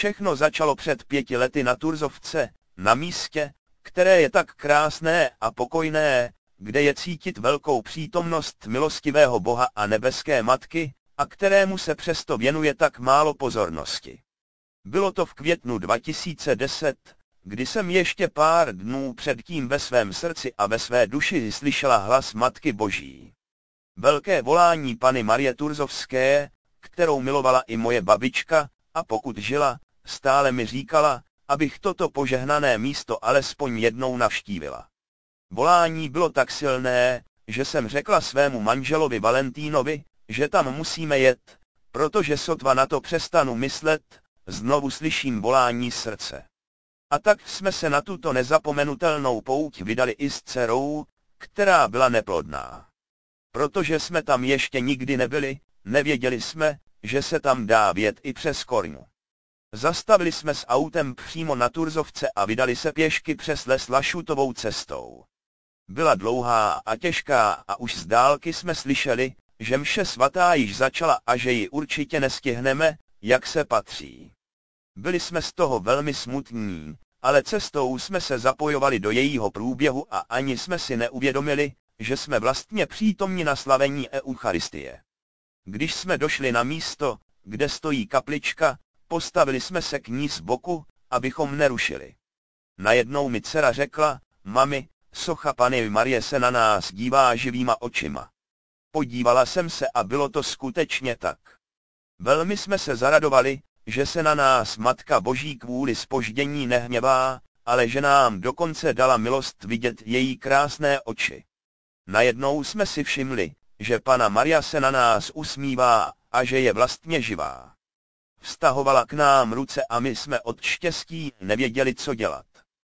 Všechno začalo před 5 lety na Turzovce, na místě, které je tak krásné a pokojné, kde je cítit velkou přítomnost milostivého Boha a nebeské Matky, a kterému se přesto věnuje tak málo pozornosti. Bylo to v květnu 2010, kdy jsem ještě pár dnů předtím ve svém srdci a ve své duši slyšela hlas Matky Boží. Velké volání Panny Marie Turzovské, kterou milovala i moje babička, a pokud žila, stále mi říkala, abych toto požehnané místo alespoň jednou navštívila. Volání bylo tak silné, že jsem řekla svému manželovi Valentínovi, že tam musíme jet, protože sotva na to přestanu myslet, znovu slyším volání srdce. A tak jsme se na tuto nezapomenutelnou pouť vydali i s dcerou, která byla neplodná. Protože jsme tam ještě nikdy nebyli, nevěděli jsme, že se tam dá vjet i přes Kornu. Zastavili jsme s autem přímo na Turzovce a vydali se pěšky přes les Lašutovou cestou. Byla dlouhá a těžká a už z dálky jsme slyšeli, že mše svatá již začala a že ji určitě nestihneme, jak se patří. Byli jsme z toho velmi smutní, ale cestou jsme se zapojovali do jejího průběhu a ani jsme si neuvědomili, že jsme vlastně přítomni na slavení Eucharistie. Když jsme došli na místo, kde stojí kaplička, postavili jsme se k ní z boku, abychom nerušili. Najednou mi dcera řekla, mami, socha Panny Marie se na nás dívá živýma očima. Podívala jsem se a bylo to skutečně tak. Velmi jsme se zaradovali, že se na nás Matka Boží kvůli zpoždění nehněvá, ale že nám dokonce dala milost vidět její krásné oči. Najednou jsme si všimli, že Panna Maria se na nás usmívá a že je vlastně živá. Vztahovala k nám ruce a my jsme od štěstí nevěděli, co dělat.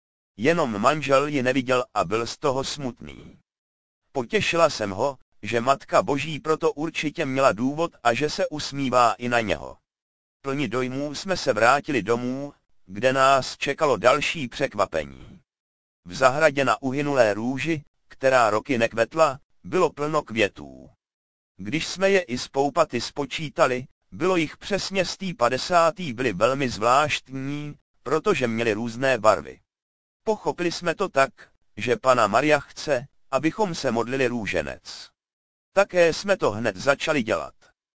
Jenom manžel ji neviděl a byl z toho smutný. Potěšila jsem ho, že Matka Boží proto určitě měla důvod a že se usmívá i na něho. Plni dojmů jsme se vrátili domů, kde nás čekalo další překvapení. V zahradě na uhynulé růži, která roky nekvetla, bylo plno květů. Když jsme je i z poupaty spočítali, bylo jich přesně 150, byly velmi zvláštní, protože měly různé barvy. Pochopili jsme to tak, že Panna Maria chce, abychom se modlili růženec. Také jsme to hned začali dělat.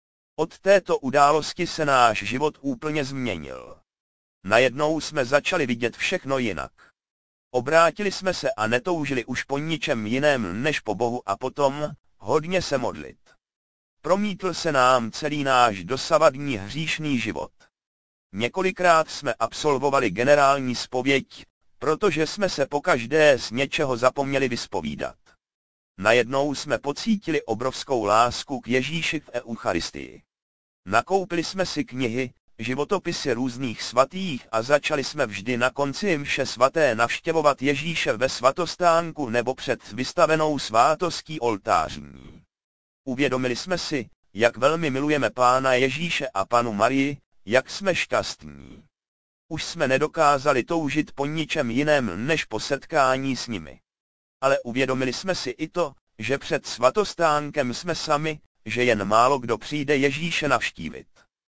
Od této události se náš život úplně změnil. Najednou jsme začali vidět všechno jinak. Obrátili jsme se a netoužili už po ničem jiném než po Bohu a potom hodně se modlit. Promítl se nám celý náš dosavadní hříšný život. Několikrát jsme absolvovali generální zpověď, protože jsme se pokaždé z něčeho zapomněli vyspovídat. Najednou jsme pocítili obrovskou lásku k Ježíši v Eucharistii. Nakoupili jsme si knihy, životopisy různých svatých a začali jsme vždy na konci mše svaté navštěvovat Ježíše ve svatostánku nebo před vystavenou svátostí oltářní. Uvědomili jsme si, jak velmi milujeme Pána Ježíše a Pannu Marii, jak jsme šťastní. Už jsme nedokázali toužit po ničem jiném než po setkání s nimi. Ale uvědomili jsme si i to, že před svatostánkem jsme sami, že jen málo kdo přijde Ježíše navštívit.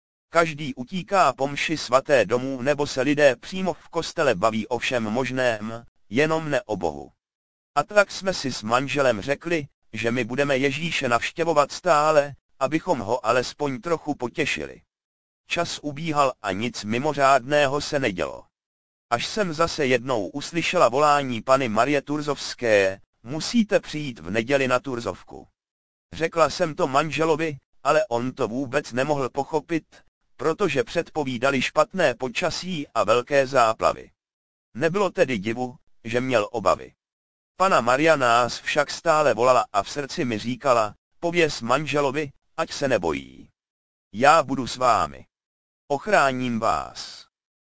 Každý utíká po mši svaté domů nebo se lidé přímo v kostele baví o všem možném, jenom ne o Bohu. A tak jsme si s manželem řekli, že my budeme Ježíše navštěvovat stále, abychom ho alespoň trochu potěšili. Čas ubíhal a nic mimořádného se nedělo. Až jsem zase jednou uslyšela volání Panny Marie Turzovské, musíte přijít v neděli na Turzovku. Řekla jsem to manželovi, ale on to vůbec nemohl pochopit, protože předpovídali špatné počasí a velké záplavy. Nebylo tedy divu, že měl obavy. Panna Maria nás však stále volala a v srdci mi říkala, pověz manželovi, ať se nebojí. Já budu s vámi. Ochráním vás.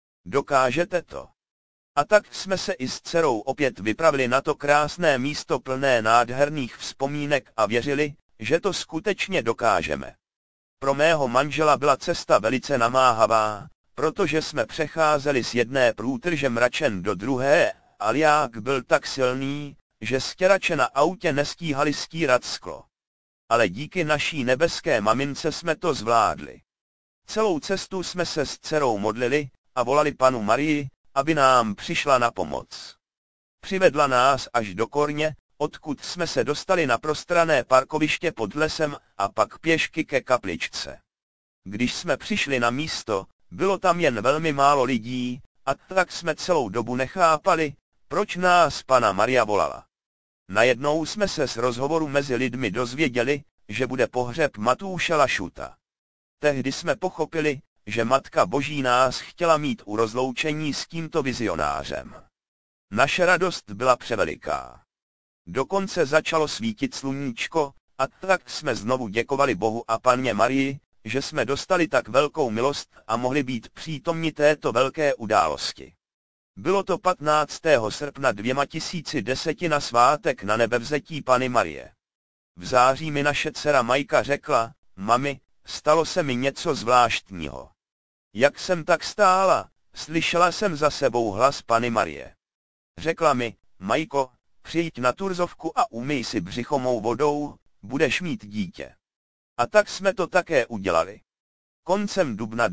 Dokážete to? A tak jsme se i s dcerou opět vypravili na to krásné místo plné nádherných vzpomínek a věřili, že to skutečně dokážeme. Pro mého manžela byla cesta velice namáhavá, protože jsme přecházeli z jedné průtrže mračen do druhé, a liák byl tak silný, že stěrače na autě nestíhali stírat sklo. Ale díky naší nebeské mamince jsme to zvládli. Celou cestu jsme se s dcerou modlili, a volali Pannu Marii, aby nám přišla na pomoc. Přivedla nás až do Korně, odkud jsme se dostali na prostrané parkoviště pod lesem a pak pěšky ke kapličce. Když jsme přišli na místo, bylo tam jen velmi málo lidí, a tak jsme celou dobu nechápali, proč nás Panna Maria volala. Najednou jsme se z rozhovoru mezi lidmi dozvěděli, že bude pohřeb Matouše Lašuta. Tehdy jsme pochopili, že Matka Boží nás chtěla mít u rozloučení s tímto vizionářem. Naše radost byla převeliká. Dokonce začalo svítit sluníčko, a tak jsme znovu děkovali Bohu a Panně Marii, že jsme dostali tak velkou milost a mohli být přítomni této velké události. Bylo to 15. srpna 2010 na svátek na nebevzetí Panny Marie. V září mi naše dcera Majka řekla: mami, stalo se mi něco zvláštního. Jak jsem tak stála, slyšela jsem za sebou hlas Panny Marie. Řekla mi: Majko, přijď na Turzovku a umyj si břicho mou vodou, budeš mít dítě. A tak jsme to také udělali. Koncem dubna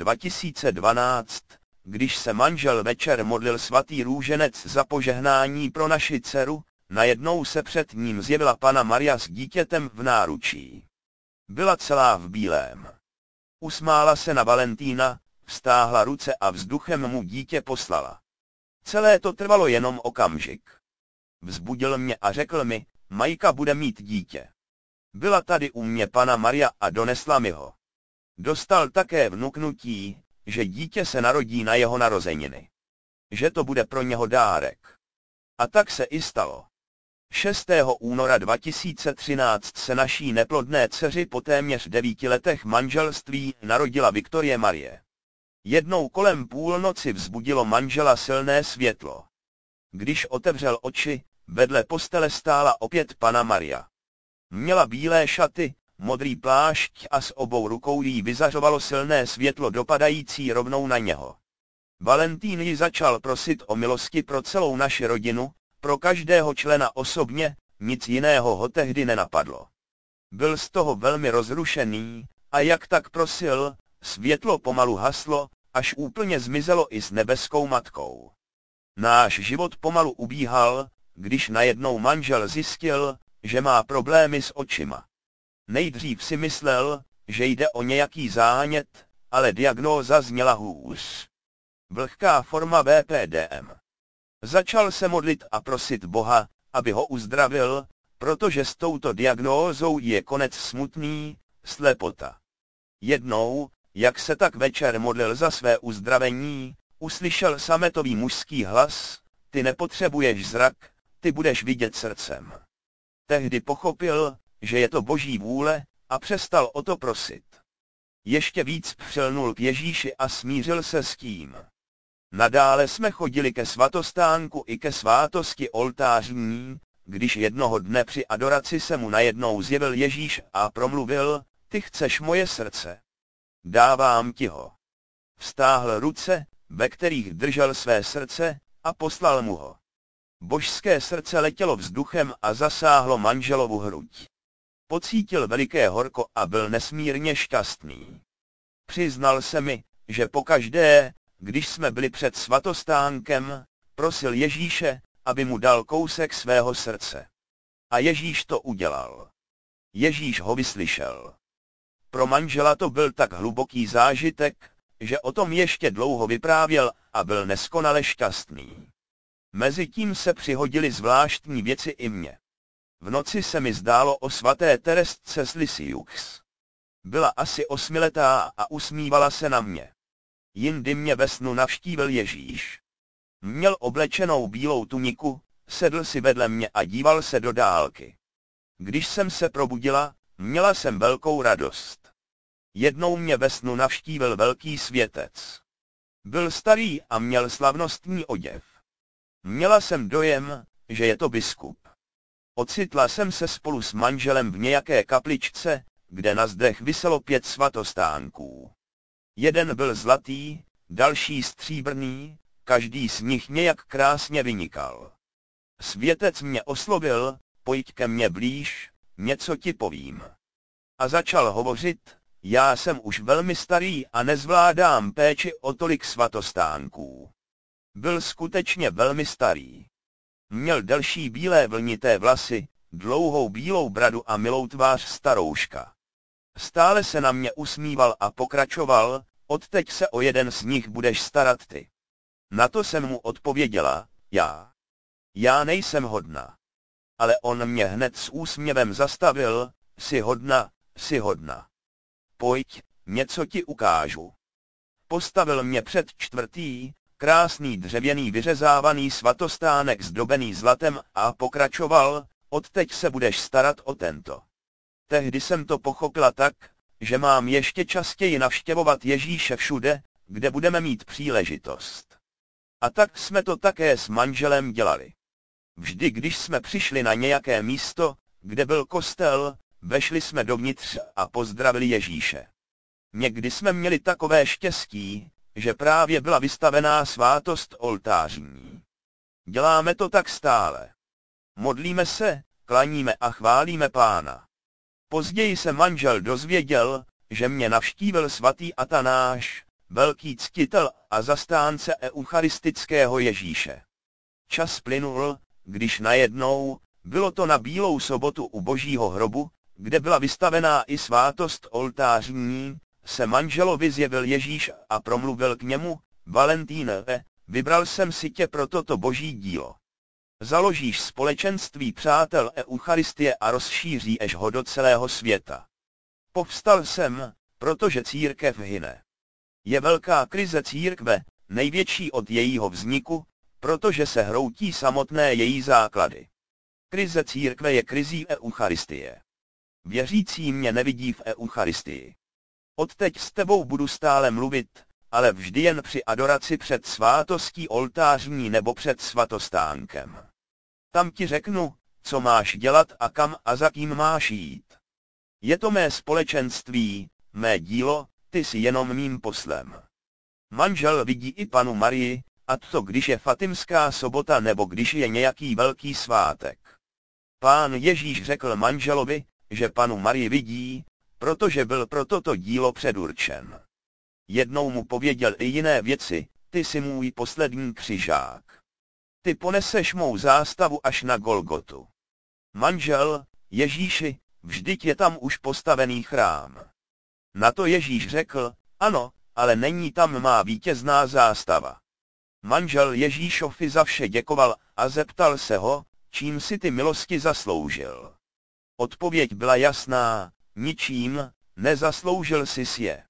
2012, když se manžel večer modlil svatý růženec za požehnání pro naši dceru, najednou se před ním zjevila Panna Maria s dítětem v náručí. Byla celá v bílém. Usmála se na Valentína, vztáhla ruce a vzduchem mu dítě poslala. Celé to trvalo jenom okamžik. Vzbudil mě a řekl mi: Majka bude mít dítě. Byla tady u mě Panna Maria a donesla mi ho. Dostal také vnuknutí, že dítě se narodí na jeho narozeniny. Že to bude pro něho dárek. A tak se i stalo. 6. února 2013 se naší neplodné dceři po téměř 9 letech manželství narodila Viktorie Marie. Jednou kolem půlnoci vzbudilo manžela silné světlo. Když otevřel oči, vedle postele stála opět Panna Maria. Měla bílé šaty, modrý plášť a s obou rukou jí vyzařovalo silné světlo dopadající rovnou na něho. Valentín ji začal prosit o milosti pro celou naši rodinu, pro každého člena osobně, nic jiného ho tehdy nenapadlo. Byl z toho velmi rozrušený, a jak tak prosil, světlo pomalu haslo, až úplně zmizelo i s nebeskou matkou. Náš život pomalu ubíhal, když najednou manžel zjistil, že má problémy s očima. Nejdřív si myslel, že jde o nějaký zánět, ale diagnóza zněla hůř. Vlhká forma VPDM. Začal se modlit a prosit Boha, aby ho uzdravil, protože s touto diagnózou je konec smutný, slepota. Jednou, jak se tak večer modlil za své uzdravení, uslyšel sametový mužský hlas: ty nepotřebuješ zrak, ty budeš vidět srdcem. Tehdy pochopil, že je to Boží vůle, a přestal o to prosit. Ještě víc přilnul k Ježíši a smířil se s tím. Nadále jsme chodili ke svatostánku i ke svátosti oltářní, když jednoho dne při adoraci se mu najednou zjevil Ježíš a promluvil: ty chceš moje srdce. Dávám ti ho. Vztáhl ruce, ve kterých držel své srdce, a poslal mu ho. Božské srdce letělo vzduchem a zasáhlo manželovu hruď. Pocítil veliké horko a byl nesmírně šťastný. Přiznal se mi, že pokaždé, když jsme byli před svatostánkem, prosil Ježíše, aby mu dal kousek svého srdce. A Ježíš to udělal. Ježíš ho vyslyšel. Pro manžela to byl tak hluboký zážitek, že o tom ještě dlouho vyprávěl a byl neskonale šťastný. Mezitím se přihodily zvláštní věci i mně. V noci se mi zdálo o svaté Teresce z Lisieux. Byla asi 8letá a usmívala se na mě. Jindy mě ve snu navštívil Ježíš. Měl oblečenou bílou tuniku, sedl si vedle mě a díval se do dálky. Když jsem se probudila, měla jsem velkou radost. Jednou mě ve snu navštívil velký světec. Byl starý a měl slavnostní oděv. Měla jsem dojem, že je to biskup. Ocitla jsem se spolu s manželem v nějaké kapličce, kde na zdech viselo 5 svatostánků. Jeden byl zlatý, další stříbrný, každý z nich nějak krásně vynikal. Světec mě oslovil: pojď ke mně blíž, něco ti povím. A začal hovořit, Já jsem už velmi starý a nezvládám péči o tolik svatostánků. Byl skutečně velmi starý. Měl delší bílé vlnité vlasy, dlouhou bílou bradu a milou tvář starouška. Stále se na mě usmíval a pokračoval, odteď se o jeden z nich budeš starat ty. Na to jsem mu odpověděla, já nejsem hodna. Ale on mě hned s úsměvem zastavil, jsi hodna. Pojď, něco ti ukážu. Postavil mě před čtvrtý, krásný dřevěný vyřezávaný svatostánek zdobený zlatem a pokračoval, odteď se budeš starat o tento. Tehdy jsem to pochopila tak, že mám ještě častěji navštěvovat Ježíše všude, kde budeme mít příležitost. A tak jsme to také s manželem dělali. Vždy, když jsme přišli na nějaké místo, kde byl kostel, vešli jsme dovnitř a pozdravili Ježíše. Někdy jsme měli takové štěstí, že právě byla vystavená svátost oltářní. Děláme to tak stále. Modlíme se, klaníme a chválíme Pána. Později se manžel dozvěděl, že mě navštívil svatý Atanáš, velký ctitel a zastánce eucharistického Ježíše. Čas plynul, když najednou, bylo to na Bílou sobotu u Božího hrobu, kde byla vystavená i svátost oltářní, se manželovi zjevil Ježíš a promluvil k němu, Valentýne, vybral jsem si tě pro toto boží dílo. Založíš společenství přátel Eucharistie a rozšíříš ho do celého světa. Povstal jsem, protože církev hyne. Je velká krize církve, největší od jejího vzniku, protože se hroutí samotné její základy. Krize církve je krizí Eucharistie. Věřící mě nevidí v Eucharistii. Odteď s tebou budu stále mluvit, ale vždy jen při adoraci před svátostí oltářní nebo před svatostánkem. Tam ti řeknu, co máš dělat a kam a za kým máš jít. Je to mé společenství, mé dílo, ty jsi jenom mým poslem. Manžel vidí i Panu Marii, a to když je Fatimská sobota nebo když je nějaký velký svátek. Pán Ježíš řekl manželovi, že Panu Marii vidí, protože byl pro toto dílo předurčen. Jednou mu pověděl i jiné věci, ty jsi můj poslední křižák. Ty poneseš mou zástavu až na Golgotu. Manžel, Ježíši, vždyť je tam už postavený chrám. Na to Ježíš řekl, ano, ale není tam má vítězná zástava. Manžel Ježíšovi za vše děkoval a zeptal se ho, čím si ty milosti zasloužil. Odpověď byla jasná, ničím, nezasloužil jsi je.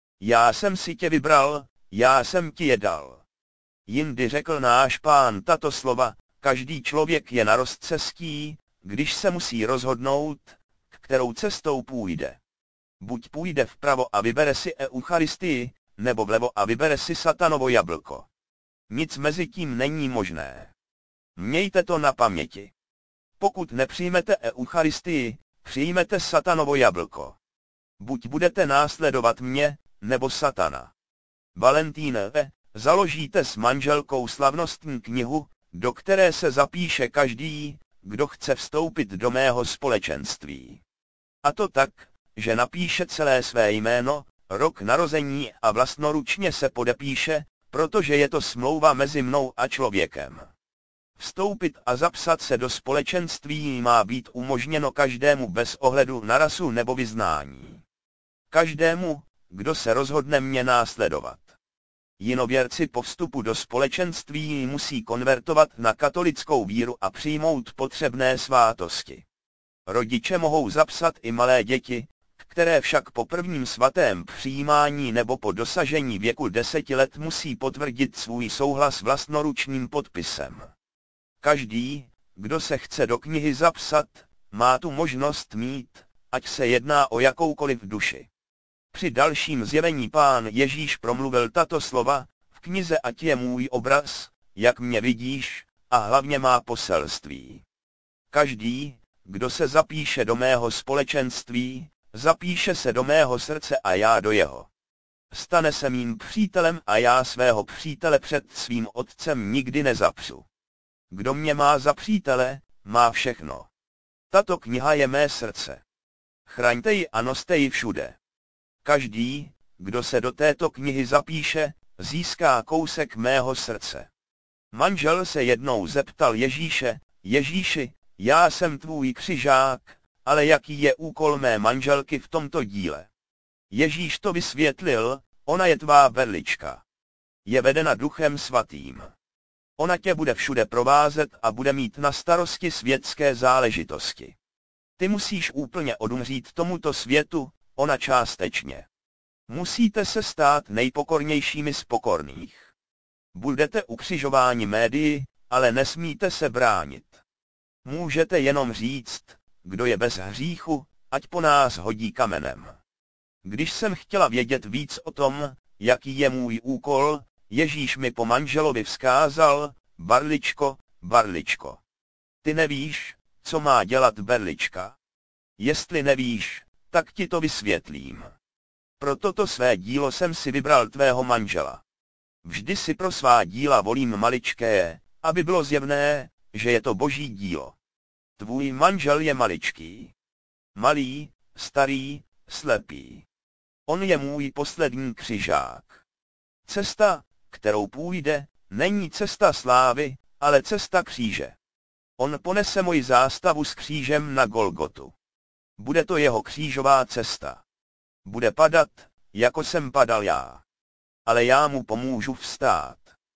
Já jsem si tě vybral, já jsem ti je dal. Jindy řekl náš Pán tato slova, každý člověk je na rozcestí, když se musí rozhodnout, kterou cestou půjde. Buď půjde vpravo a vybere si Eucharistii, nebo vlevo a vybere si satanovo jablko. Nic mezi tím není možné. Mějte to na paměti. Pokud nepřijmete Eucharistii, přijmete satanovo jablko. Buď budete následovat mě, nebo satana. Valentýne, založíte s manželkou slavnostní knihu, do které se zapíše každý, kdo chce vstoupit do mého společenství. A to tak, že napíše celé své jméno, rok narození a vlastnoručně se podepíše, protože je to smlouva mezi mnou a člověkem. Vstoupit a zapsat se do společenství má být umožněno každému bez ohledu na rasu nebo vyznání. Každému, kdo se rozhodne mě následovat. Jinověrci po vstupu do společenství musí konvertovat na katolickou víru a přijmout potřebné svátosti. Rodiče mohou zapsat i malé děti, které však po prvním svatém přijímání nebo po dosažení věku 10 let musí potvrdit svůj souhlas vlastnoručním podpisem. Každý, kdo se chce do knihy zapsat, má tu možnost mít, ať se jedná o jakoukoliv duši. Při dalším zjevení Pán Ježíš promluvil tato slova, v knize ať je můj obraz, jak mě vidíš, a hlavně má poselství. Každý, kdo se zapíše do mého společenství, zapíše se do mého srdce a já do jeho. Stane se mým přítelem a já svého přítele před svým otcem nikdy nezapřu. Kdo mě má za přítele, má všechno. Tato kniha je mé srdce. Chraňte ji a noste ji všude. Každý, kdo se do této knihy zapíše, získá kousek mého srdce. Manžel se jednou zeptal Ježíše: Ježíši, já jsem tvůj křižák, ale jaký je úkol mé manželky v tomto díle? Ježíš to vysvětlil: ona je tvá berlička. Je vedena Duchem Svatým. Ona tě bude všude provázet a bude mít na starosti světské záležitosti. Ty musíš úplně odumřít tomuto světu, ona částečně. Musíte se stát nejpokornějšími z pokorných. Budete ukřižováni médii, ale nesmíte se bránit. Můžete jenom říct: kdo je bez hříchu, ať po nás hodí kamenem. Když jsem chtěla vědět víc o tom, jaký je můj úkol, Ježíš mi po manželovi vzkázal: Barličko, barličko. Ty nevíš, co má dělat berlička? Jestli nevíš, tak ti to vysvětlím. Pro toto své dílo jsem si vybral tvého manžela. Vždy si pro svá díla volím maličké, aby bylo zjevné, že je to Boží dílo. Tvůj manžel je maličký. Malý, starý, slepý. On je můj poslední křižák. Cesta, kterou půjde, není cesta slávy, ale cesta kříže. On ponese moji zástavu s křížem na Golgotu. Bude to jeho křížová cesta. Bude padat, jako jsem padal já. Ale já mu pomůžu vstát.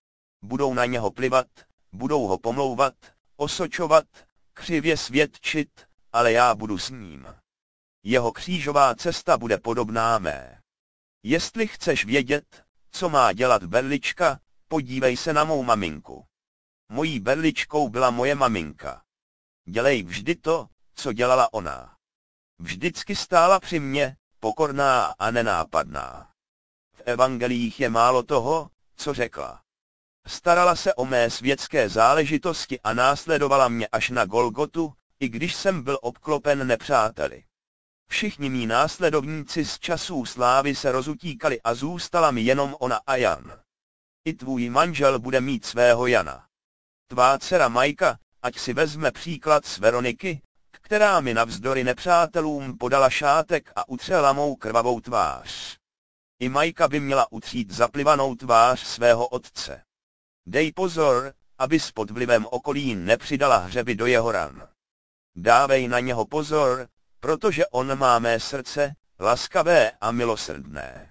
Budou na něho plivat, budou ho pomlouvat, osočovat, křivě svědčit, ale já budu s ním. Jeho křížová cesta bude podobná mé. Jestli chceš vědět, co má dělat berlička, podívej se na mou maminku. Mojí berličkou byla moje maminka. Dělej vždy to, co dělala ona. Vždycky stála při mně, pokorná a nenápadná. V evangelích je málo toho, co řekla. Starala se o mé světské záležitosti a následovala mě až na Golgotu, i když jsem byl obklopen nepřáteli. Všichni mí následovníci z časů slávy se rozutíkali a zůstala mi jenom ona a Jan. I tvůj manžel bude mít svého Jana. Tvá dcera Majka, ať si vezme příklad z Veroniky, která mi navzdory nepřátelům podala šátek a utřela mou krvavou tvář. I Majka by měla utřít zaplivanou tvář svého otce. Dej pozor, abys pod vlivem okolí nepřidala hřeby do jeho ran. Dávej na něho pozor, protože on má mé srdce, laskavé a milosrdné.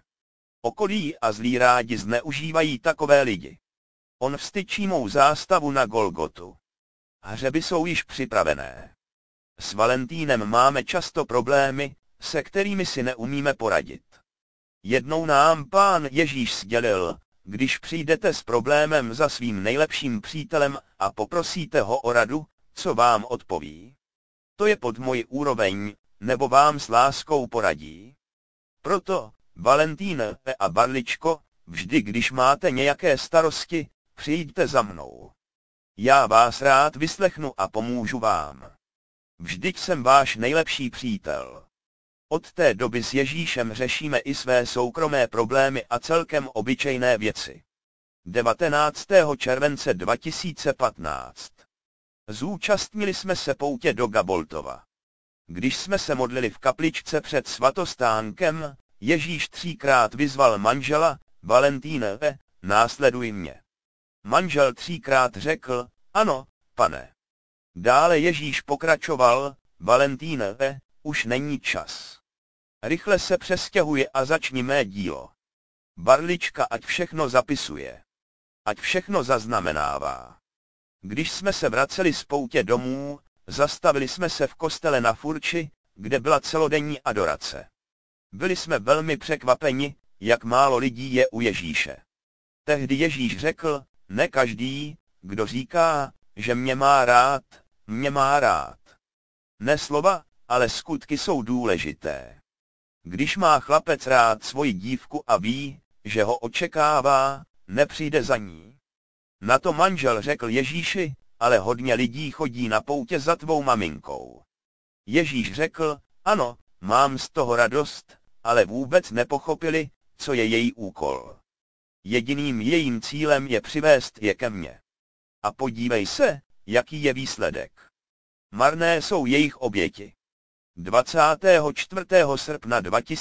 Okolí a zlí rádi zneužívají takové lidi. On vstyčí mou zástavu na Golgotu. Hřeby jsou již připravené. S Valentínem máme často problémy, se kterými si neumíme poradit. Jednou nám Pán Ježíš sdělil: když přijdete s problémem za svým nejlepším přítelem a poprosíte ho o radu, co vám odpoví? To je pod moji úroveň, nebo vám s láskou poradí? Proto, Valentín a Barličko, vždy když máte nějaké starosti, přijďte za mnou. Já vás rád vyslechnu a pomůžu vám. Vždyť jsem váš nejlepší přítel. Od té doby s Ježíšem řešíme i své soukromé problémy a celkem obyčejné věci. 19. července 2015. Zúčastnili jsme se poutě do Gaboltova. Když jsme se modlili v kapličce před svatostánkem, Ježíš 3krát vyzval manžela: Valentíne, následuj mě. Manžel 3krát řekl: ano, pane. Dále Ježíš pokračoval: Valentíne, už není čas. Rychle se přestěhuj a začni mé dílo. Barlička ať všechno zapisuje. Ať všechno zaznamenává. Když jsme se vraceli z poutě domů, zastavili jsme se v kostele na Furči, kde byla celodenní adorace. Byli jsme velmi překvapeni, jak málo lidí je u Ježíše. Tehdy Ježíš řekl: ne každý, kdo říká, že mě má rád. Ne slova, ale skutky jsou důležité. Když má chlapec rád svoji dívku a ví, že ho očekává, nepřijde za ní. Na to manžel řekl Ježíši: ale hodně lidí chodí na poutě za tvou maminkou. Ježíš řekl: ano, mám z toho radost, ale vůbec nepochopili, co je její úkol. Jediným jejím cílem je přivést je ke mně. A podívej se, jaký je výsledek. Marné jsou jejich oběti. 24. srpna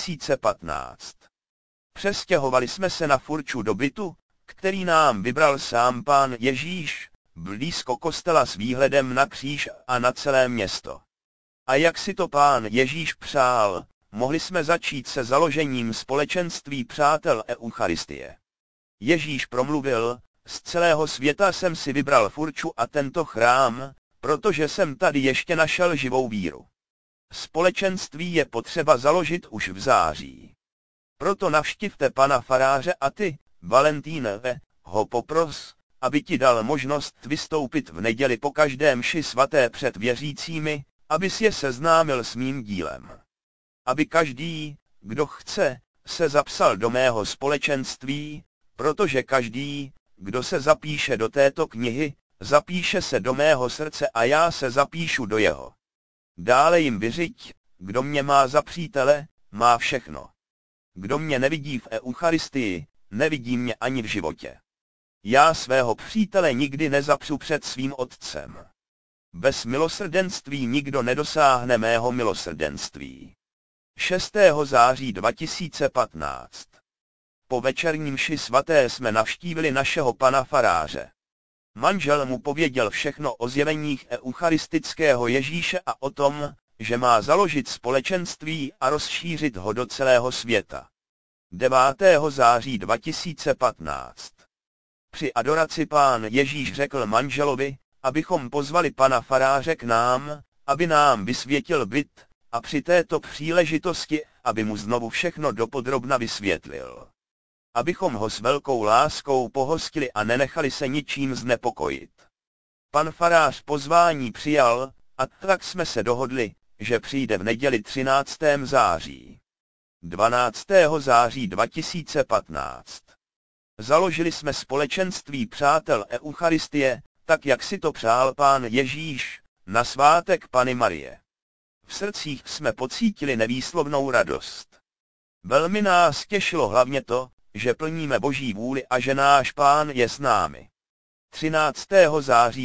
2015. Přestěhovali jsme se na Furču do bytu, který nám vybral sám Pán Ježíš, blízko kostela s výhledem na kříž a na celé město. A jak si to Pán Ježíš přál, mohli jsme začít se založením společenství přátel Eucharistie. Ježíš promluvil: z celého světa jsem si vybral Furču a tento chrám, protože jsem tady ještě našel živou víru. Společenství je potřeba založit už v září. Proto navštivte pana faráře a ty, Valentýne, ho popros, aby ti dal možnost vystoupit v neděli po každé mši svaté před věřícími, abys je seznámil s mým dílem. Aby každý, kdo chce, se zapsal do mého společenství, protože každý, kdo se zapíše do této knihy, zapíše se do mého srdce a já se zapíšu do jeho. Dále jim vyřiď: kdo mě má za přítele, má všechno. Kdo mě nevidí v Eucharistii, nevidí mě ani v životě. Já svého přítele nikdy nezapřu před svým otcem. Bez milosrdenství nikdo nedosáhne mého milosrdenství. 6. září 2015. Po večerní mši svaté jsme navštívili našeho pana faráře. Manžel mu pověděl všechno o zjeveních eucharistického Ježíše a o tom, že má založit společenství a rozšířit ho do celého světa. 9. září 2015. Při adoraci Pán Ježíš řekl manželovi, abychom pozvali pana faráře k nám, aby nám vysvětil byt, a při této příležitosti, aby mu znovu všechno dopodrobna vysvětlil. Abychom ho s velkou láskou pohostili a nenechali se ničím znepokojit. Pan farář pozvání přijal, a tak jsme se dohodli, že přijde v neděli 13. září. 12. září 2015. Založili jsme společenství přátel Eucharistie, tak jak si to přál Pán Ježíš, na svátek Panny Marie. V srdcích jsme pocítili nevýslovnou radost. Velmi nás těšilo hlavně to, že plníme Boží vůli a že náš Pán je s námi. 13. září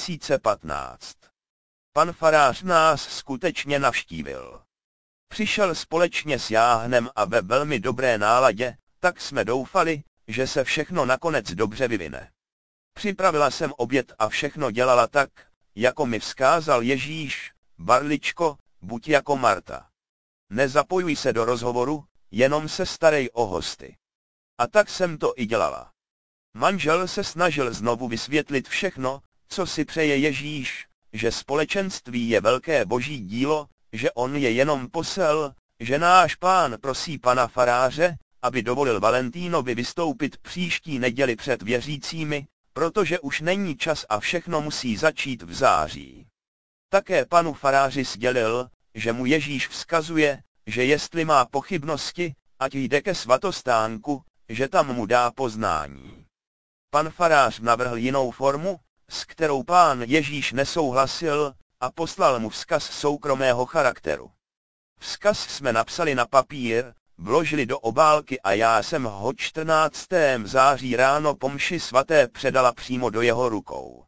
2015. Pan farář nás skutečně navštívil. Přišel společně s Jáhnem a ve velmi dobré náladě, tak jsme doufali, že se všechno nakonec dobře vyvine. Připravila jsem oběd a všechno dělala tak, jako mi vzkázal Ježíš: Barličko, buď jako Marta. Nezapojuj se do rozhovoru, jenom se starej o hosty. A tak jsem to i dělala. Manžel se snažil znovu vysvětlit všechno, co si přeje Ježíš, že společenství je velké Boží dílo, že on je jenom posel, že náš Pán prosí pana faráře, aby dovolil Valentínovi vystoupit příští neděli před věřícími, protože už není čas a všechno musí začít v září. Také panu faráři sdělil, že mu Ježíš vzkazuje, že jestli má pochybnosti, ať jde ke svatostánku, že tam mu dá poznání. Pan farář navrhl jinou formu, s kterou Pán Ježíš nesouhlasil, a poslal mu vzkaz soukromého charakteru. Vzkaz jsme napsali na papír, vložili do obálky a já jsem ho 14. září ráno po mši svaté předala přímo do jeho rukou.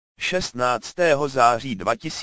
16. září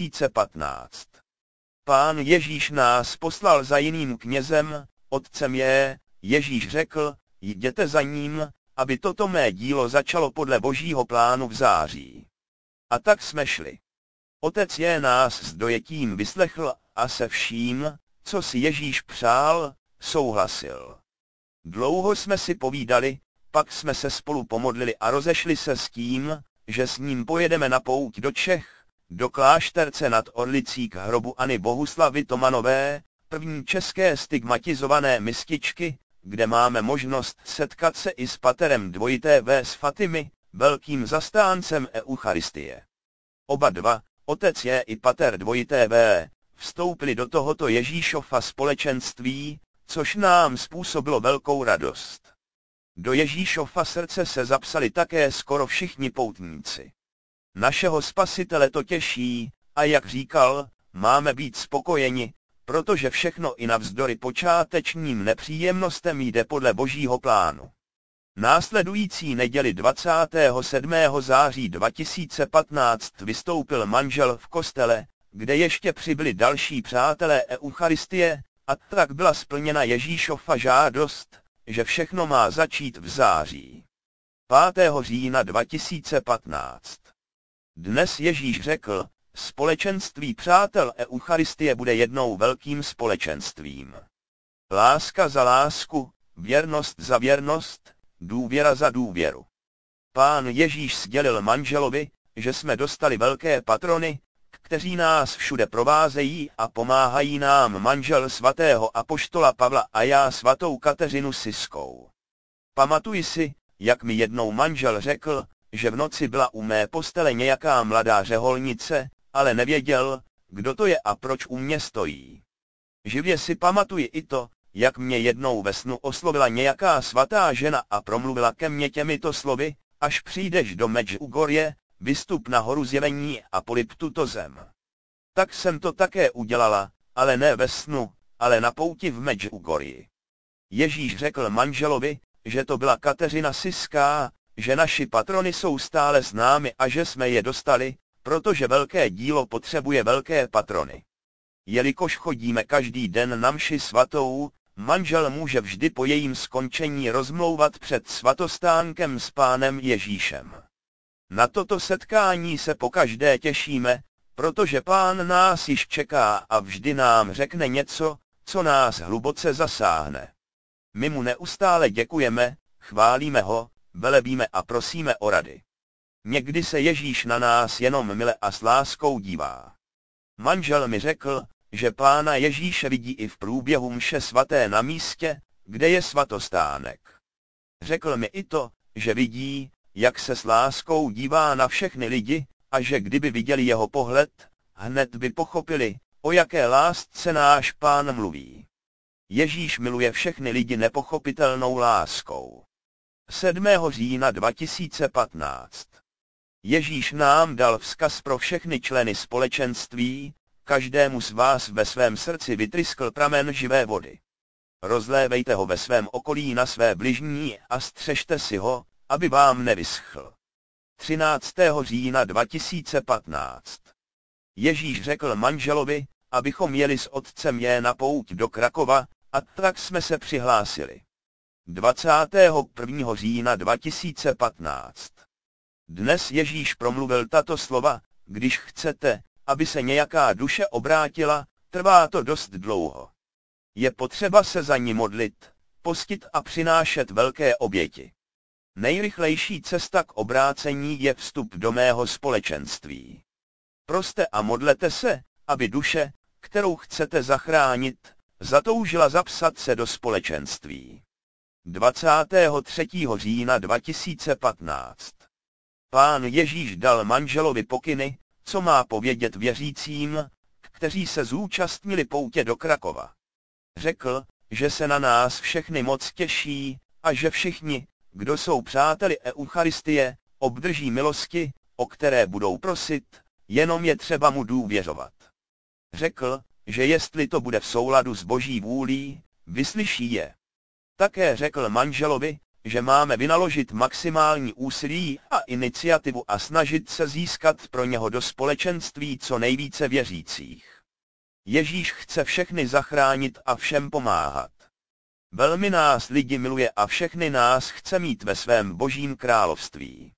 2015. Pán Ježíš nás poslal za jiným knězem, otcem Ježíš řekl: jděte za ním, aby toto mé dílo začalo podle Božího plánu v září. A tak jsme šli. Otec nás s dojetím vyslechl a se vším, co si Ježíš přál, souhlasil. Dlouho jsme si povídali, pak jsme se spolu pomodlili a rozešli se s tím, že s ním pojedeme na pouť do Čech, do Klášterce nad Orlicí k hrobu Anny Bohuslavy Tomanové, první české stigmatizované mističky, kde máme možnost setkat se i s paterem V s Fatimy, velkým zastáncem Eucharistie. Oba dva, otec i pater V, vstoupili do tohoto Ježíšova společenství, což nám způsobilo velkou radost. Do Ježíšova srdce se zapsali také skoro všichni poutníci. Našeho Spasitele to těší, a jak říkal, máme být spokojeni, protože všechno i navzdory počátečním nepříjemnostem jde podle Božího plánu. Následující neděli 27. září 2015 vystoupil manžel v kostele, kde ještě přibyli další přátelé Eucharistie, a tak byla splněna Ježíšova žádost, že všechno má začít v září. 5. října 2015. Dnes Ježíš řekl, společenství přátel Eucharistie bude jednou velkým společenstvím. Láska za lásku, věrnost za věrnost, důvěra za důvěru. Pán Ježíš sdělil manželovi, že jsme dostali velké patrony, kteří nás všude provázejí a pomáhají nám, manžel svatého apoštola Pavla a já svatou Kateřinu Siskou. Pamatuji si, jak mi jednou manžel řekl, že v noci byla u mé postele nějaká mladá řeholnice, ale nevěděl, kdo to je a proč u mě stojí. Živě si pamatuji i to, jak mě jednou ve snu oslovila nějaká svatá žena a promluvila ke mně těmito slovy: až přijdeš do Medjugorje, vystup na horu Zjevení a polib tuto zem. Tak jsem to také udělala, ale ne ve snu, ale na pouti v Medjugorji. Ježíš řekl manželovi, že to byla Kateřina Siská, že naši patrony jsou stále s námi a že jsme je dostali, protože velké dílo potřebuje velké patrony. Jelikož chodíme každý den na mši svatou, manžel může vždy po jejím skončení rozmlouvat před svatostánkem s Pánem Ježíšem. Na toto setkání se pokaždé těšíme, protože Pán nás již čeká a vždy nám řekne něco, co nás hluboce zasáhne. My mu neustále děkujeme, chválíme ho, velebíme a prosíme o rady. Někdy se Ježíš na nás jenom mile a s láskou dívá. Manžel mi řekl, že Pána Ježíše vidí i v průběhu mše svaté na místě, kde je svatostánek. Řekl mi i to, že vidí, jak se s láskou dívá na všechny lidi, a že kdyby viděli jeho pohled, hned by pochopili, o jaké lásce náš Pán mluví. Ježíš miluje všechny lidi nepochopitelnou láskou. 7. října 2015. Ježíš nám dal vzkaz pro všechny členy společenství: každému z vás ve svém srdci vytryskl pramen živé vody. Rozlévejte ho ve svém okolí na své bližní a střežte si ho, aby vám nevyschl. 13. října 2015. Ježíš řekl manželovi, abychom jeli s otcem na pouť do Krakova, a tak jsme se přihlásili. 21. října 2015. Dnes Ježíš promluvil tato slova: když chcete, aby se nějaká duše obrátila, trvá to dost dlouho. Je potřeba se za ní modlit, postit a přinášet velké oběti. Nejrychlejší cesta k obrácení je vstup do mého společenství. Proste a modlete se, aby duše, kterou chcete zachránit, zatoužila zapsat se do společenství. 23. října 2015. Pán Ježíš dal manželovi pokyny, co má povědět věřícím, kteří se zúčastnili poutě do Krakova. Řekl, že se na nás všechny moc těší a že všichni, kdo jsou přáteli Eucharistie, obdrží milosti, o které budou prosit, jenom je třeba mu důvěřovat. Řekl, že jestli to bude v souladu s Boží vůlí, vyslyší je. Také řekl manželovi, že máme vynaložit maximální úsilí a iniciativu a snažit se získat pro něho do společenství co nejvíce věřících. Ježíš chce všechny zachránit a všem pomáhat. Velmi nás lidi miluje a všechny nás chce mít ve svém Božím království.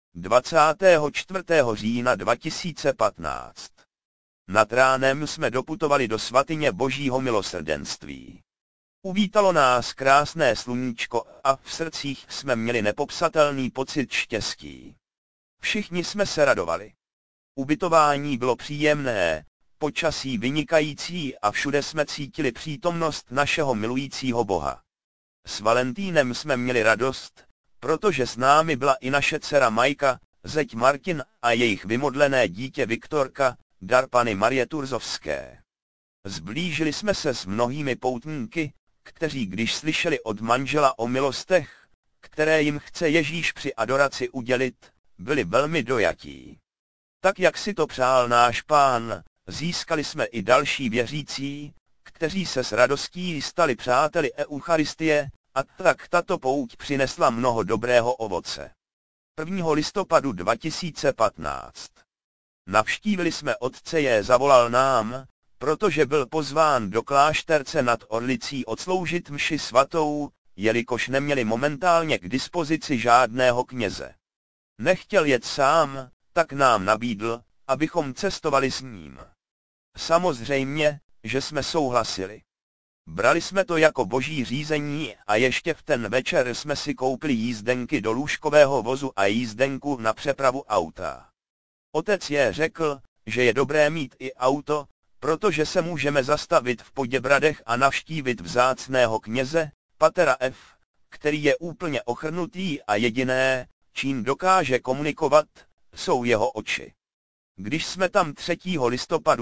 24. října 2015. Nad ránem jsme doputovali do svatyně Božího milosrdenství. Uvítalo nás krásné sluníčko a v srdcích jsme měli nepopsatelný pocit štěstí. Všichni jsme se radovali. Ubytování bylo příjemné, počasí vynikající a všude jsme cítili přítomnost našeho milujícího Boha. S Valentínem jsme měli radost, protože s námi byla i naše dcera Majka, zeť Martin a jejich vymodlené dítě Viktorka, dar Panny Marie Turzovské. Zblížili jsme se s mnohými poutníky, kteří když slyšeli od manžela o milostech, které jim chce Ježíš při adoraci udělit, byli velmi dojatí. Tak jak si to přál náš Pán, získali jsme i další věřící, kteří se s radostí stali přáteli Eucharistie, a tak tato pouť přinesla mnoho dobrého ovoce. 1. listopadu 2015. Navštívili jsme otce J. Zavolal nám, protože byl pozván do klášterce nad Orlicí odsloužit mši svatou, jelikož neměli momentálně k dispozici žádného kněze. Nechtěl jet sám, tak nám nabídl, abychom cestovali s ním. Samozřejmě, že jsme souhlasili. Brali jsme to jako boží řízení a ještě v ten večer jsme si koupili jízdenky do lůžkového vozu a jízdenku na přepravu auta. Otec je řekl, že je dobré mít i auto, protože se můžeme zastavit v Poděbradech a navštívit vzácného kněze, patera F., který je úplně ochrnutý a jediné, čím dokáže komunikovat, jsou jeho oči. Když jsme tam 3. listopadu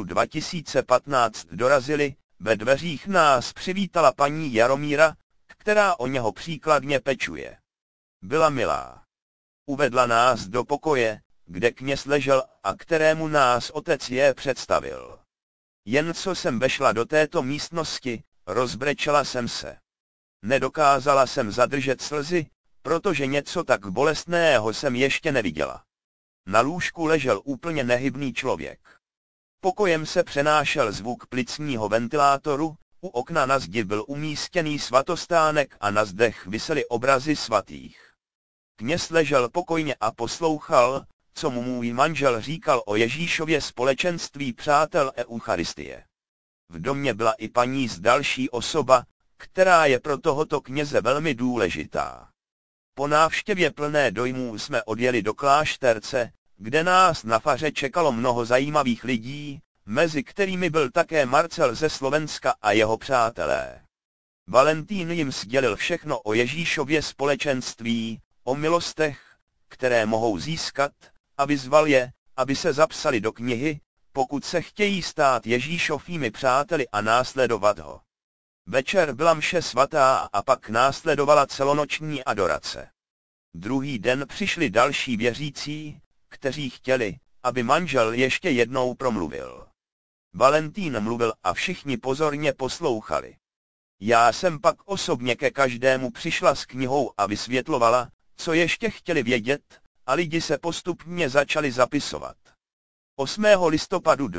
2015 dorazili, ve dveřích nás přivítala paní Jaromíra, která o něho příkladně pečuje. Byla milá. Uvedla nás do pokoje, kde kněz ležel a kterému nás otec je představil. Jen co jsem vešla do této místnosti, rozbrečela jsem se. Nedokázala jsem zadržet slzy, protože něco tak bolestného jsem ještě neviděla. Na lůžku ležel úplně nehybný člověk. Pokojem se přenášel zvuk plicního ventilátoru, u okna na zdi byl umístěný svatostánek a na zdech visely obrazy svatých. Kněz ležel pokojně a poslouchal, co mu můj manžel říkal o Ježíšově společenství přátel Eucharistie. V domě byla i paní z další osoba, která je pro tohoto kněze velmi důležitá. Po návštěvě plné dojmů jsme odjeli do klášterce, kde nás na faře čekalo mnoho zajímavých lidí, mezi kterými byl také Marcel ze Slovenska a jeho přátelé. Valentín jim sdělil všechno o Ježíšově společenství, o milostech, které mohou získat, a vyzval je, aby se zapsali do knihy, pokud se chtějí stát Ježíšovými přáteli a následovat ho. Večer byla mše svatá a pak následovala celonoční adorace. Druhý den přišli další věřící, kteří chtěli, aby manžel ještě jednou promluvil. Valentín mluvil a všichni pozorně poslouchali. Já jsem pak osobně ke každému přišla s knihou a vysvětlovala, co ještě chtěli vědět, a lidi se postupně začali zapisovat. 8. listopadu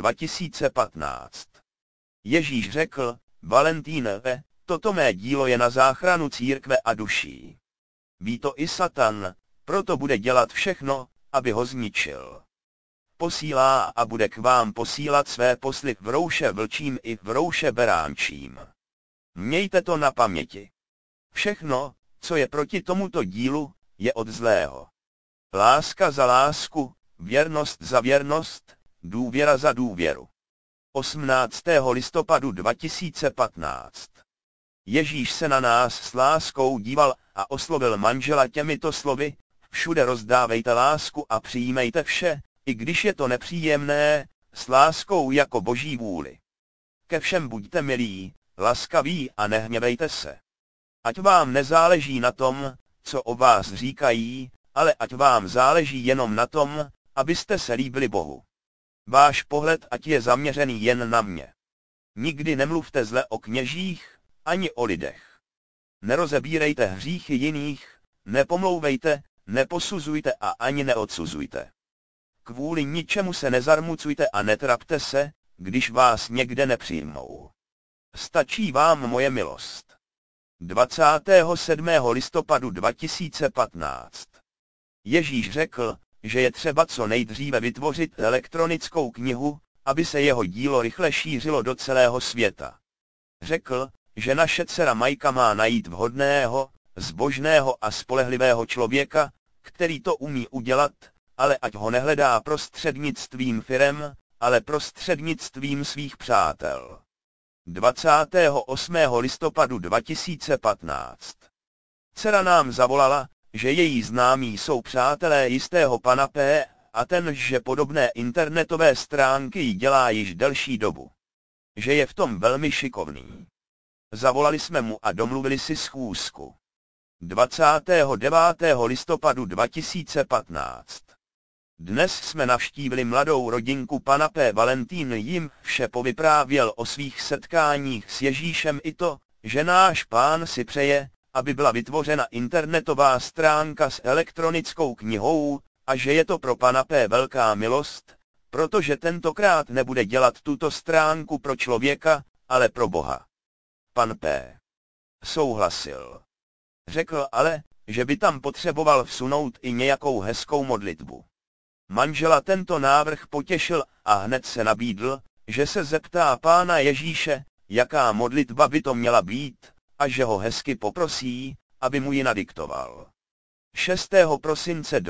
2015. Ježíš řekl, Valentíne, toto mé dílo je na záchranu církve a duší. Ví to i Satan, proto bude dělat všechno, aby ho zničil. Posílá a bude k vám posílat své posly v rouše vlčím i v rouše beránčím. Mějte to na paměti. Všechno, co je proti tomuto dílu, je od zlého. Láska za lásku, věrnost za věrnost, důvěra za důvěru. 18. listopadu 2015. Ježíš se na nás s láskou díval a oslovil manžela těmito slovy, všude rozdávejte lásku a přijímejte vše, i když je to nepříjemné, s láskou jako boží vůli. Ke všem buďte milí, laskaví a nehněvejte se. Ať vám nezáleží na tom, co o vás říkají, ale ať vám záleží jenom na tom, abyste se líbili Bohu. Váš pohled ať je zaměřený jen na mě. Nikdy nemluvte zle o kněžích, ani o lidech. Nerozebírejte hříchy jiných, nepomlouvejte, neposuzujte a ani neodsuzujte. Kvůli ničemu se nezarmucujte a netrapte se, když vás někde nepřijmou. Stačí vám moje milost. 27. listopadu 2015. Ježíš řekl, že je třeba co nejdříve vytvořit elektronickou knihu, aby se jeho dílo rychle šířilo do celého světa. Řekl, že naše dcera Majka má najít vhodného, zbožného a spolehlivého člověka, který to umí udělat, ale ať ho nehledá prostřednictvím firem, ale prostřednictvím svých přátel. 28. listopadu 2015. Dcera nám zavolala, že její známí jsou přátelé jistého pana P. a ten, že podobné internetové stránky jí dělá již delší dobu. Že je v tom velmi šikovný. Zavolali jsme mu a domluvili si schůzku. 29. listopadu 2015. Dnes jsme navštívili mladou rodinku pana P. Valentín jim vše povyprávěl o svých setkáních s Ježíšem i to, že náš Pán si přeje, aby byla vytvořena internetová stránka s elektronickou knihou, a že je to pro pana P. velká milost, protože tentokrát nebude dělat tuto stránku pro člověka, ale pro Boha. Pan P. souhlasil. Řekl ale, že by tam potřeboval vsunout i nějakou hezkou modlitbu. Manžela tento návrh potěšil a hned se nabídl, že se zeptá Pána Ježíše, jaká modlitba by to měla být, a že ho hezky poprosí, aby mu ji nadiktoval. 6. prosince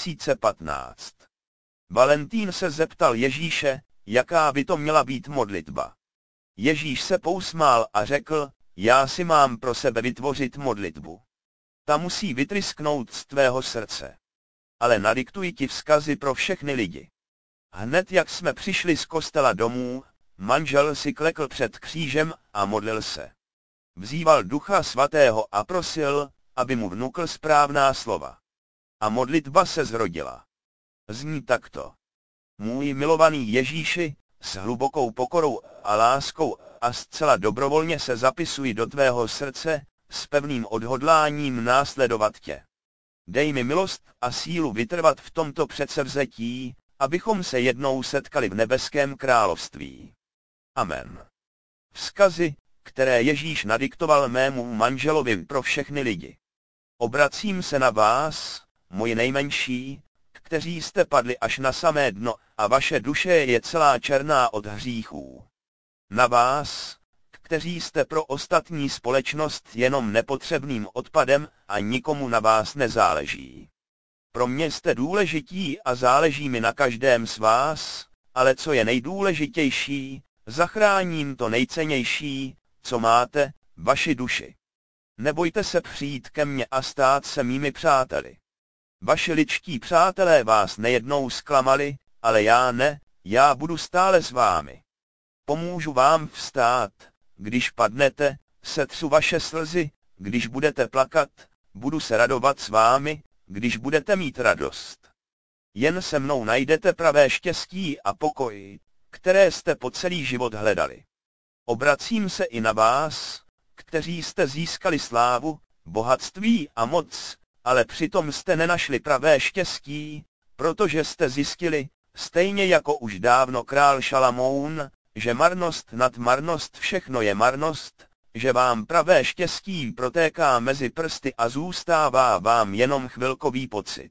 2015. Valentín se zeptal Ježíše, jaká by to měla být modlitba. Ježíš se pousmál a řekl, já si mám pro sebe vytvořit modlitbu. Ta musí vytrysknout z tvého srdce. Ale nadiktuji ti vzkazy pro všechny lidi. Hned jak jsme přišli z kostela domů, manžel si klekl před křížem a modlil se. Vzýval Ducha Svatého a prosil, aby mu vnukl správná slova. A modlitba se zrodila. Zní takto. Můj milovaný Ježíši, s hlubokou pokorou a láskou a zcela dobrovolně se zapisuji do tvého srdce, s pevným odhodláním následovat tě. Dej mi milost a sílu vytrvat v tomto předsevzetí, abychom se jednou setkali v nebeském království. Amen. Vzkazy, které Ježíš nadiktoval mému manželovi pro všechny lidi. Obracím se na vás, moji nejmenší, kteří jste padli až na samé dno a vaše duše je celá černá od hříchů. Na vás, kteří jste pro ostatní společnost jenom nepotřebným odpadem a nikomu na vás nezáleží. Pro mě jste důležití a záleží mi na každém z vás, ale co je nejdůležitější, zachráním to nejcennější, co máte, vaši duši. Nebojte se přijít ke mně a stát se mými přáteli. Vaši lidští přátelé vás nejednou zklamali, ale já ne, já budu stále s vámi. Pomůžu vám vstát, když padnete, setřu vaše slzy, když budete plakat, budu se radovat s vámi, když budete mít radost. Jen se mnou najdete pravé štěstí a pokoj, které jste po celý život hledali. Obracím se i na vás, kteří jste získali slávu, bohatství a moc, ale přitom jste nenašli pravé štěstí, protože jste zjistili, stejně jako už dávno král Šalamoun, že marnost nad marnost všechno je marnost, že vám pravé štěstí protéká mezi prsty a zůstává vám jenom chvilkový pocit.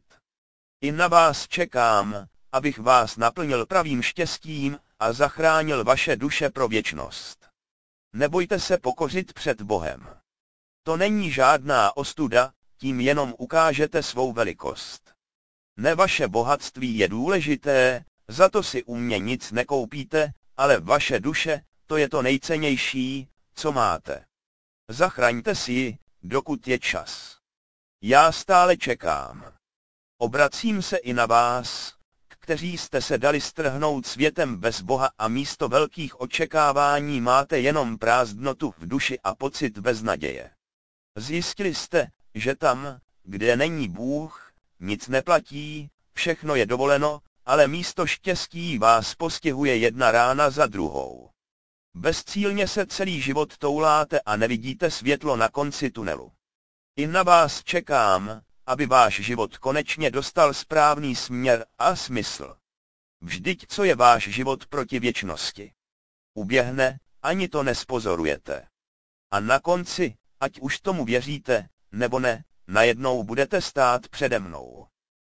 I na vás čekám, abych vás naplnil pravým štěstím a zachránil vaše duše pro věčnost. Nebojte se pokořit před Bohem. To není žádná ostuda, tím jenom ukážete svou velikost. Ne, vaše bohatství je důležité, za to si u mě nic nekoupíte, ale vaše duše, to je to nejcennější, co máte. Zachraňte si ji, dokud je čas. Já stále čekám. Obracím se i na vás, kteří jste se dali strhnout světem bez Boha a místo velkých očekávání máte jenom prázdnotu v duši a pocit beznaděje. Zjistili jste, že tam, kde není Bůh, nic neplatí, všechno je dovoleno, ale místo štěstí vás postihuje jedna rána za druhou. Bezcílně se celý život touláte a nevidíte světlo na konci tunelu. I na vás čekám, aby váš život konečně dostal správný směr a smysl. Vždyť co je váš život proti věčnosti? Uběhne, ani to nespozorujete. A na konci, ať už tomu věříte, nebo ne, najednou budete stát přede mnou.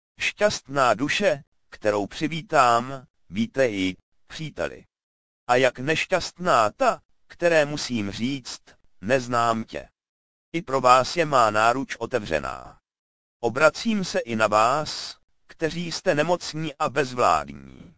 Šťastná duše, kterou přivítám, víte i, příteli. A jak nešťastná ta, které musím říct, neznám tě. I pro vás je má náruč otevřená. Obracím se i na vás, kteří jste nemocní a bezvládní.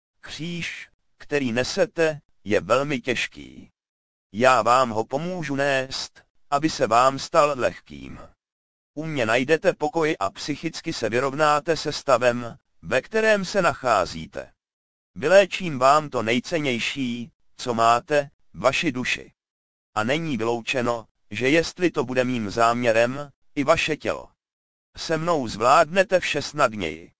Kříž, který nesete, je velmi těžký. Já vám ho pomůžu nést, aby se vám stal lehkým. U mě najdete pokoj a psychicky se vyrovnáte se stavem, ve kterém se nacházíte. Vyléčím vám to nejcennější, co máte, vaši duši. A není vyloučeno, že jestli to bude mým záměrem, i vaše tělo. Se mnou zvládnete vše snadněji.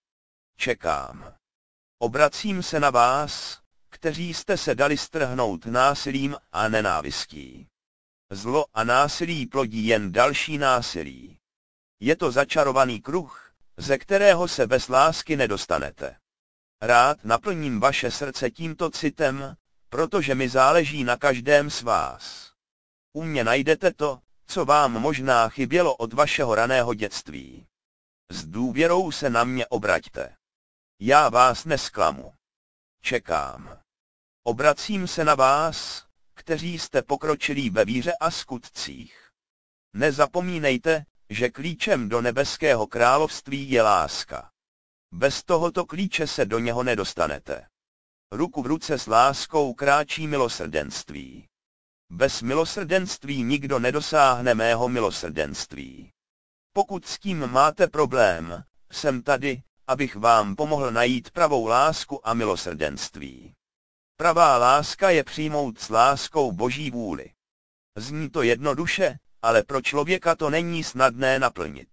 Čekám. Obracím se na vás, kteří jste se dali strhnout násilím a nenávistí. Zlo a násilí plodí jen další násilí. Je to začarovaný kruh, ze kterého se bez lásky nedostanete. Rád naplním vaše srdce tímto citem, protože mi záleží na každém z vás. U mě najdete to, co vám možná chybělo od vašeho raného dětství. S důvěrou se na mě obraťte. Já vás nesklamu. Čekám. Obracím se na vás, kteří jste pokročilí ve víře a skutcích. Nezapomínejte, že klíčem do nebeského království je láska. Bez tohoto klíče se do něho nedostanete. Ruku v ruce s láskou kráčí milosrdenství. Bez milosrdenství nikdo nedosáhne mého milosrdenství. Pokud s tím máte problém, jsem tady, abych vám pomohl najít pravou lásku a milosrdenství. Pravá láska je přijmout s láskou Boží vůli. Zní to jednoduše, ale pro člověka to není snadné naplnit.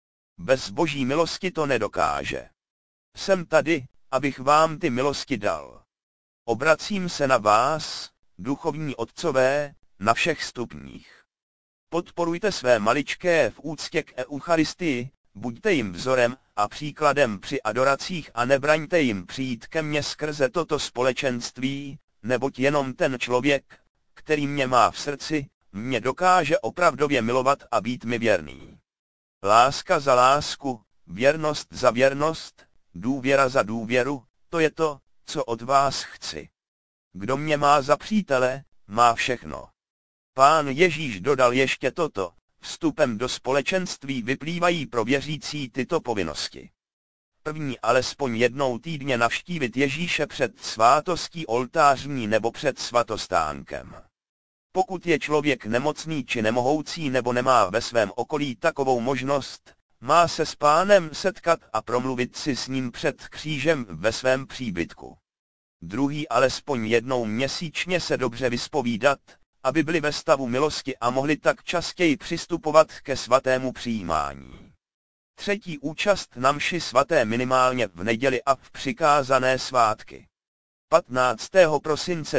Bez Boží milosti to nedokáže. Jsem tady, abych vám ty milosti dal. Obracím se na vás, duchovní otcové, na všech stupních. Podporujte své maličké v úctě k Eucharistii, buďte jim vzorem a příkladem při adoracích a nebraňte jim přijít ke mně skrze toto společenství, neboť jenom ten člověk, který mě má v srdci, mě dokáže opravdově milovat a být mi věrný. Láska za lásku, věrnost za věrnost, důvěra za důvěru, to je to, co od vás chci. Kdo mě má za přítele, má všechno. Pán Ježíš dodal ještě toto, vstupem do společenství vyplývají pro věřící tyto povinnosti. První alespoň jednou týdně navštívit Ježíše před svátostí oltářní nebo před svatostánkem. Pokud je člověk nemocný či nemohoucí nebo nemá ve svém okolí takovou možnost, má se s Pánem setkat a promluvit si s ním před křížem ve svém příbytku. Druhý alespoň jednou měsíčně se dobře vyspovídat, aby byli ve stavu milosti a mohli tak častěji přistupovat ke svatému přijímání. Třetí účast na mši svaté minimálně v neděli a v přikázané svátky. 15. prosince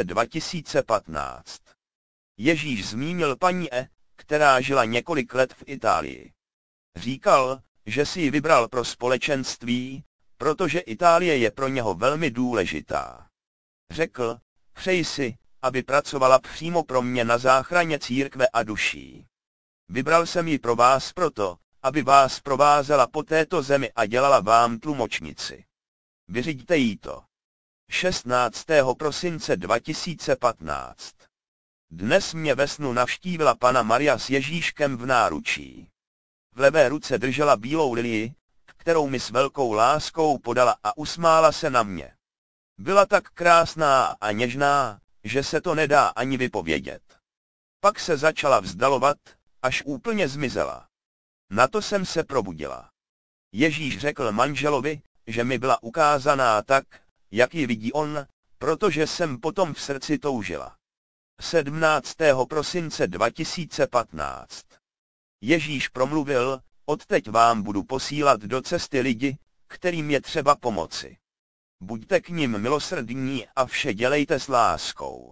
2015. Ježíš zmínil paní která žila několik let v Itálii. Říkal, že si ji vybral pro společenství, protože Itálie je pro něho velmi důležitá. Řekl, přeji si, aby pracovala přímo pro mě na záchraně církve a duší. Vybral jsem ji pro vás proto, aby vás provázela po této zemi a dělala vám tlumočnici. Vyřiďte jí to. 16. prosince 2015. Dnes mě ve snu navštívila Panna Maria s Ježíškem v náručí. V levé ruce držela bílou lilii, kterou mi s velkou láskou podala a usmála se na mě. Byla tak krásná a něžná, že se to nedá ani vypovědět. Pak se začala vzdalovat, až úplně zmizela. Na to jsem se probudila. Ježíš řekl manželovi, že mi byla ukázaná tak, jak ji vidí on, protože jsem potom v srdci toužila. 17. prosince 2015. Ježíš promluvil, odteď vám budu posílat do cesty lidi, kterým je třeba pomoci. Buďte k nim milosrdní a vše dělejte s láskou.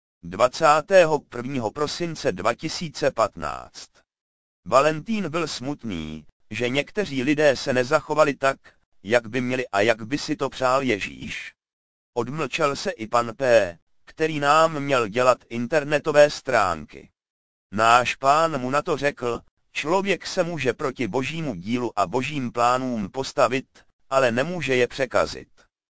21. prosince 2015. Valentín byl smutný, že někteří lidé se nezachovali tak, jak by měli a jak by si to přál Ježíš. Odmlčel se i pan P., který nám měl dělat internetové stránky. Náš Pán mu na to řekl, člověk se může proti božímu dílu a božím plánům postavit, ale nemůže je překazit.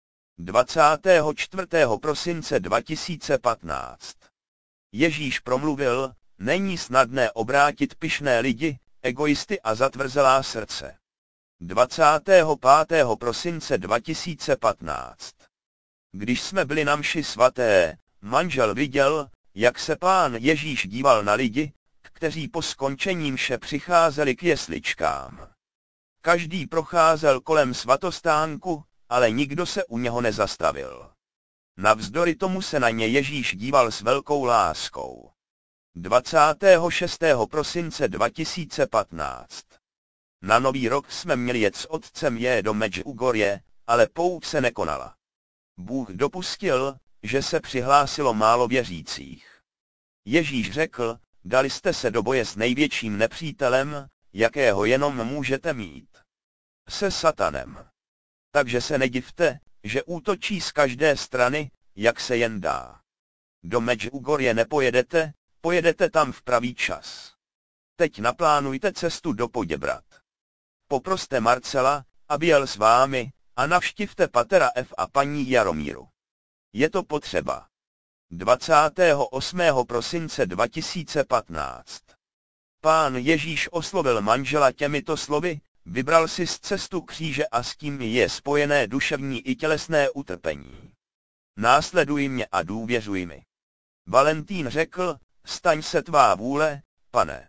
24. prosince 2015. Ježíš promluvil, není snadné obrátit pyšné lidi, egoisty a zatvrzelá srdce. 25. prosince 2015. Když jsme byli na mši svaté, manžel viděl, jak se Pán Ježíš díval na lidi, kteří po skončení mše přicházeli k jesličkám. Každý procházel kolem svatostánku, ale nikdo se u něho nezastavil. Navzdory tomu se na ně Ježíš díval s velkou láskou. 26. prosince 2015. Na Nový rok jsme měli jet s otcem do Medjugorje, ale pouť se nekonala. Bůh dopustil, že se přihlásilo málo věřících. Ježíš řekl, dali jste se do boje s největším nepřítelem, jakého jenom můžete mít. Se satanem. Takže se nedivte, že útočí z každé strany, jak se jen dá. Do Medjugorje nepojedete, pojedete tam v pravý čas. Teď naplánujte cestu do Poděbrad. Poproste Marcela, aby jel s vámi, a navštivte patera F a paní Jaromíru. Je to potřeba. 28. prosince 2015. Pán Ježíš oslovil manžela těmito slovy: vybral si z cestu kříže a s tím je spojené duševní i tělesné utrpení. Následuj mě a důvěřuj mi. Valentín řekl: staň se tvá vůle, Pane.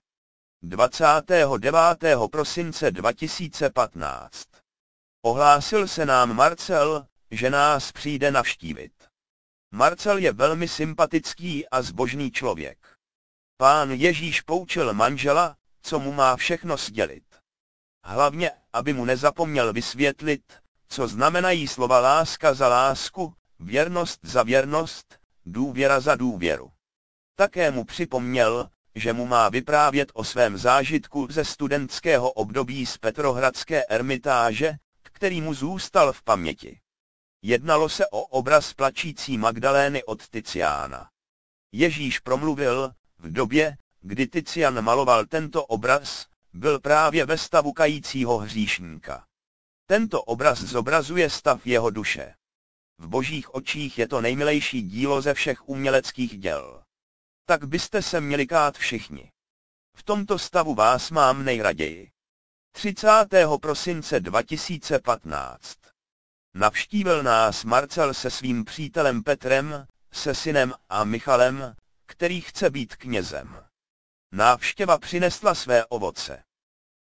29. prosince 2015. Ohlásil se nám Marcel, že nás přijde navštívit. Marcel je velmi sympatický a zbožný člověk. Pán Ježíš poučil manžela, co mu má všechno sdělit. Hlavně, aby mu nezapomněl vysvětlit, co znamenají slova láska za lásku, věrnost za věrnost, důvěra za důvěru. Také mu připomněl, že mu má vyprávět o svém zážitku ze studentského období z Petrohradské ermitáže, který mu zůstal v paměti. Jednalo se o obraz plačící Magdalény od Tiziana. Ježíš promluvil: v době, kdy Tizian maloval tento obraz, byl právě ve stavu kajícího hříšníka. Tento obraz zobrazuje stav jeho duše. V božích očích je to nejmilejší dílo ze všech uměleckých děl. Tak byste se měli kát všichni. V tomto stavu vás mám nejraději. 30. prosince 2015. Navštívil nás Marcel se svým přítelem Petrem, se synem a Michalem, který chce být knězem. Návštěva přinesla své ovoce.